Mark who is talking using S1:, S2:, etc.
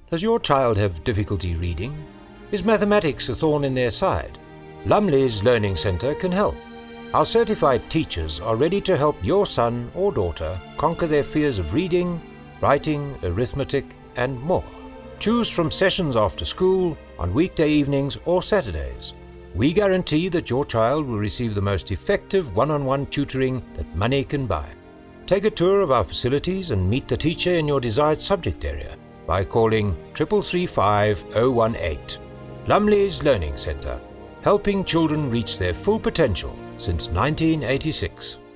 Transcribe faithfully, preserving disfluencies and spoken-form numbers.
S1: Does your child have difficulty reading? Is mathematics a thorn in their side? Lumley's Learning Centre can help. Our certified teachers are ready to help your son or daughter conquer their fears of reading, writing, arithmetic, and more. Choose from sessions after school, on weekday evenings or Saturdays. We guarantee that your child will receive the most effective one-on-one tutoring that money can buy. Take a tour of our facilities and meet the teacher in your desired subject area by calling three three five, zero one eight. Lumley's Learning Centre, helping children reach their full potential since nineteen eighty-six.